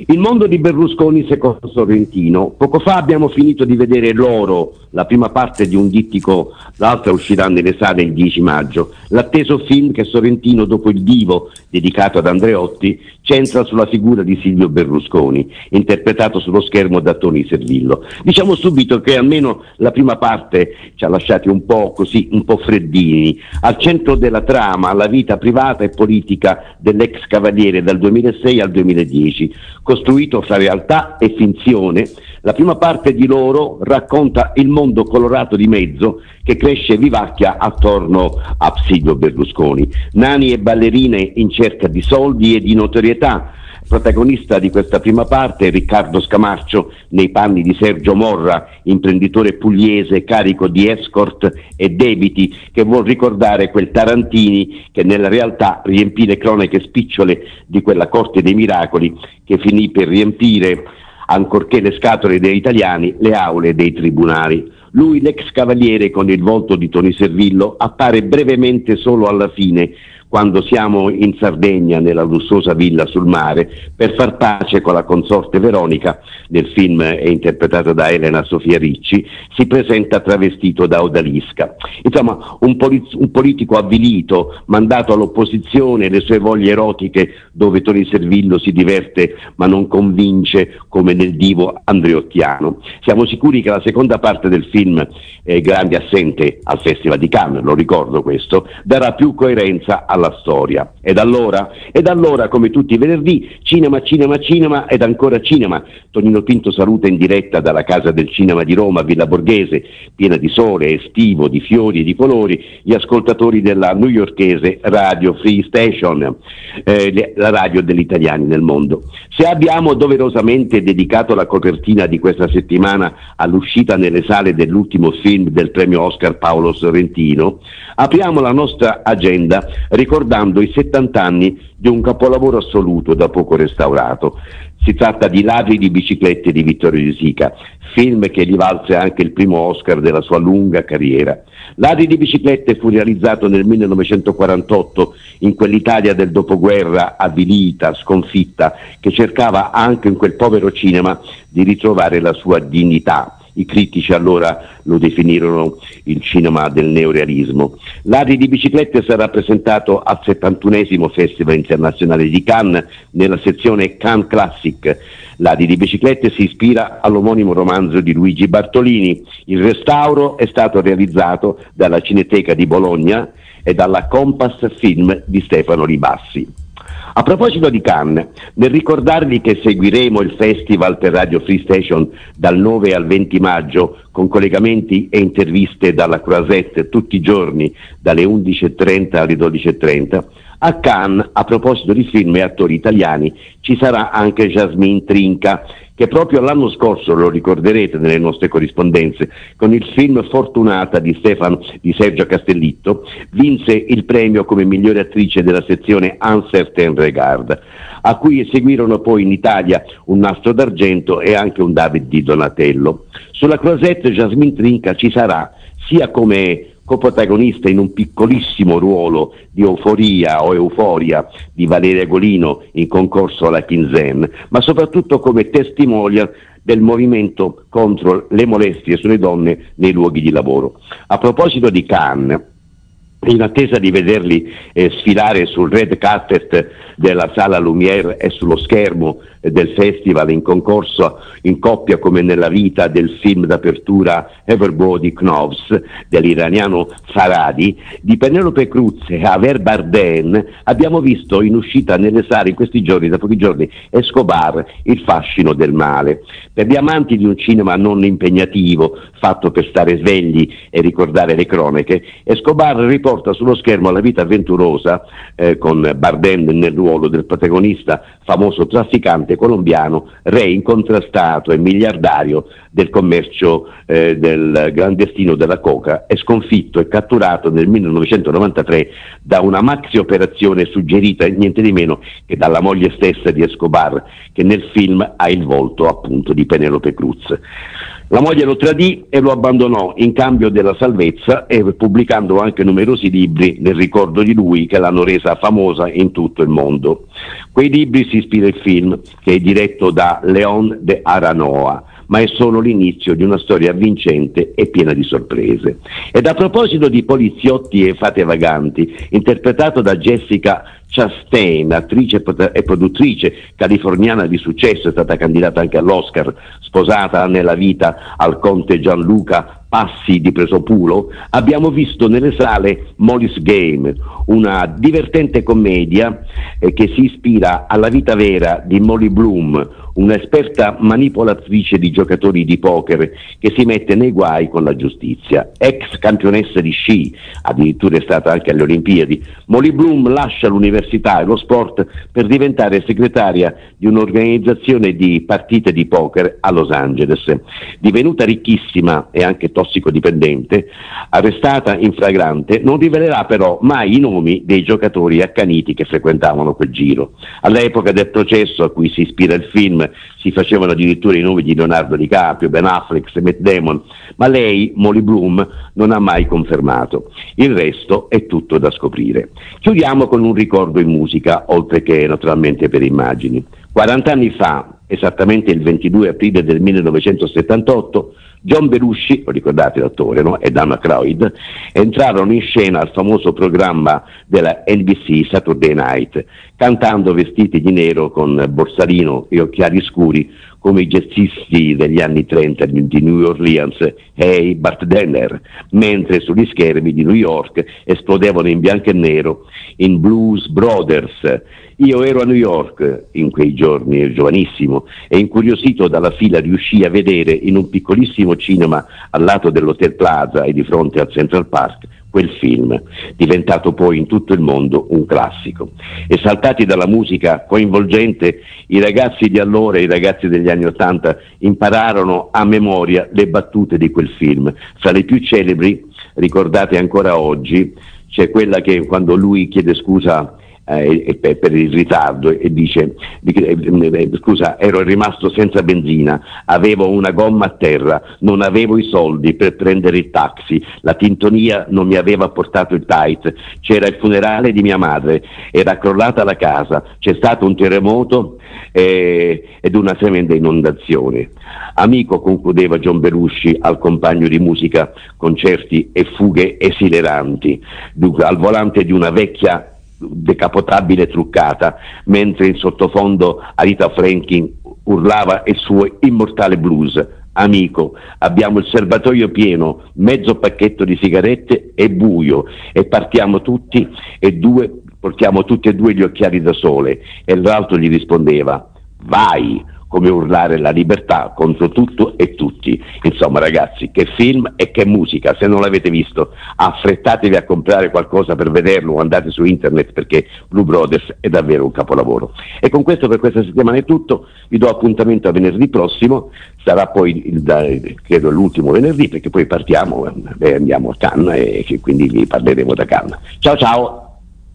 Il mondo di Berlusconi secondo Sorrentino. Poco fa abbiamo finito di vedere L'Oro, la prima parte di un dittico, l'altra uscirà nelle sale il 10 maggio. L'atteso film che Sorrentino, dopo Il Divo, dedicato ad Andreotti, centra sulla figura di Silvio Berlusconi, interpretato sullo schermo da Tony Servillo. Diciamo subito che almeno la prima parte ci ha lasciati un po' così, un po' freddini. Al centro della trama la vita privata e politica dell'ex cavaliere dal 2006 al 2010, costruito fra realtà e finzione. La prima parte di L'Oro racconta il mondo colorato di mezzo che cresce vivacchia attorno a Silvio Berlusconi. Nani e ballerine in cerca di soldi e di notorietà. Protagonista di questa prima parte è Riccardo Scamarcio nei panni di Sergio Morra, imprenditore pugliese carico di escort e debiti, che vuol ricordare quel Tarantini che nella realtà riempì le cronache spicciole di quella corte dei miracoli che finì per riempire, ancorché le scatole degli italiani, le aule dei tribunali. Lui, l'ex cavaliere con il volto di Tony Servillo, appare brevemente solo alla fine, quando siamo in Sardegna nella lussuosa villa sul mare per far pace con la consorte Veronica. Nel film è interpretato da Elena Sofia Ricci, si presenta travestito da odalisca. Insomma, un politico avvilito, mandato all'opposizione, le sue voglie erotiche, dove Tony Servillo si diverte ma non convince, come nel divo andreottiano. Siamo sicuri che la seconda parte del film, grande assente al Festival di Cannes, lo ricordo questo, darà più coerenza alla storia. Ed allora, come tutti i venerdì, cinema ed ancora cinema. Tonino Pinto saluta in diretta dalla Casa del Cinema di Roma, Villa Borghese, piena di sole, estivo, di fiori e di colori, gli ascoltatori della newyorkese Radio Free Station, la radio degli italiani nel mondo. Se abbiamo doverosamente dedicato la copertina di questa settimana all'uscita nelle sale dell'ultimo film del premio Oscar Paolo Sorrentino, apriamo la nostra agenda ricordando i 70 anni di un capolavoro assoluto da poco restaurato. Si tratta di Ladri di biciclette di Vittorio De Sica, film che gli valse anche il primo Oscar della sua lunga carriera. Ladri di biciclette fu realizzato nel 1948 in quell'Italia del dopoguerra avvilita, sconfitta, che cercava anche in quel povero cinema di ritrovare la sua dignità. I critici allora lo definirono il cinema del neorealismo. Ladri di biciclette sarà presentato al 71esimo Festival Internazionale di Cannes nella sezione Cannes Classic. Ladri di biciclette si ispira all'omonimo romanzo di Luigi Bartolini. Il restauro è stato realizzato dalla Cineteca di Bologna e dalla Compass Film di Stefano Ribassi. A proposito di Cannes, nel ricordarvi che seguiremo il festival per Radio Free Station dal 9 al 20 maggio con collegamenti e interviste dalla Croisette tutti i giorni dalle 11.30 alle 12.30, a Cannes, a proposito di film e attori italiani, ci sarà anche Jasmine Trinca, che proprio l'anno scorso, lo ricorderete nelle nostre corrispondenze, con il film Fortunata di Sergio Castellitto, vinse il premio come migliore attrice della sezione Un Certain Regard, a cui seguirono poi in Italia un Nastro d'Argento e anche un David di Donatello. Sulla Croisette Jasmine Trinca ci sarà sia come coprotagonista in un piccolissimo ruolo di Euforia di Valeria Golino in concorso alla Quinzaine, ma soprattutto come testimonial del movimento contro le molestie sulle donne nei luoghi di lavoro. A proposito di Cannes, in attesa di vederli sfilare sul red carpet della Sala Lumière e sullo schermo del festival in concorso in coppia come nella vita del film d'apertura Everybody Knows dell'iraniano Farhadi, di Penelope Cruz e Javier Bardem abbiamo visto in uscita nelle sale in questi giorni, da pochi giorni, Escobar, il fascino del male. Per gli amanti di un cinema non impegnativo, fatto per stare svegli e ricordare le cronache, Escobar riporta sullo schermo la vita avventurosa con Bardem nel ruolo del protagonista, famoso trafficante colombiano, re incontrastato e miliardario del commercio del clandestino della coca, è sconfitto e catturato nel 1993 da una maxi operazione suggerita niente di meno che dalla moglie stessa di Escobar, che nel film ha il volto appunto di Penelope Cruz. La moglie lo tradì e lo abbandonò in cambio della salvezza, e pubblicando anche numerosi libri nel ricordo di lui che l'hanno resa famosa in tutto il mondo. Quei libri si ispira il film, che è diretto da León de Aranoa, ma è solo l'inizio di una storia avvincente e piena di sorprese. Ed a proposito di poliziotti e fate vaganti, interpretato da Jessica Chastain, attrice e produttrice californiana di successo, è stata candidata anche all'Oscar, sposata nella vita al conte Gianluca Passi di Presopulo, abbiamo visto nelle sale Molly's Game, una divertente commedia che si ispira alla vita vera di Molly Bloom, un'esperta manipolatrice di giocatori di poker che si mette nei guai con la giustizia. Ex campionessa di sci, addirittura è stata anche alle Olimpiadi, Molly Bloom lascia l'università e lo sport per diventare segretaria di un'organizzazione di partite di poker a Los Angeles. Divenuta ricchissima e anche tossicodipendente, arrestata in flagrante, non rivelerà però mai i nomi dei giocatori accaniti che frequentavano quel giro. All'epoca del processo a cui si ispira il film si facevano addirittura i nomi di Leonardo DiCaprio, Ben Affleck, Matt Damon, ma lei, Molly Bloom, non ha mai confermato. Il resto è tutto da scoprire. Chiudiamo con un ricordo in musica, oltre che naturalmente per immagini. 40 anni fa, esattamente il 22 aprile del 1978, John Belushi, lo ricordate l'attore, no? E Dana Croyd entrarono in scena al famoso programma della NBC Saturday Night, cantando vestiti di nero con borsalino e occhiali scuri come i jazzisti degli anni 30 di New Orleans, Hey Bartender, mentre sugli schermi di New York esplodevano in bianco e nero in Blues Brothers. Io ero a New York in quei giorni, ero giovanissimo, e incuriosito dalla fila riuscii a vedere in un piccolissimo cinema al lato dell'Hotel Plaza e di fronte al Central Park quel film, diventato poi in tutto il mondo un classico. Esaltati dalla musica coinvolgente, i ragazzi di allora e i ragazzi degli anni '80 impararono a memoria le battute di quel film. Fra le più celebri, ricordate ancora oggi, c'è quella che quando lui chiede scusa per il ritardo e dice scusa, ero rimasto senza benzina, avevo una gomma a terra, non avevo i soldi per prendere il taxi, la tintonia non mi aveva portato il tight, c'era il funerale di mia madre, era crollata la casa, c'è stato un terremoto ed una tremenda inondazione. Amico, concludeva John Belushi al compagno di musica, concerti e fughe esileranti al volante di una vecchia decapotabile truccata, mentre in sottofondo Aretha Franklin urlava il suo immortale blues. Amico, abbiamo il serbatoio pieno, mezzo pacchetto di sigarette e buio, e portiamo tutti e due gli occhiali da sole. E l'altro gli rispondeva: vai! Come urlare la libertà contro tutto e tutti. Insomma, ragazzi, che film e che musica! Se non l'avete visto, affrettatevi a comprare qualcosa per vederlo o andate su internet, perché Blue Brothers è davvero un capolavoro. E con questo per questa settimana è tutto, vi do appuntamento a venerdì prossimo, sarà poi credo l'ultimo venerdì, perché poi partiamo, andiamo a Cannes e quindi vi parleremo da Cannes. Ciao ciao!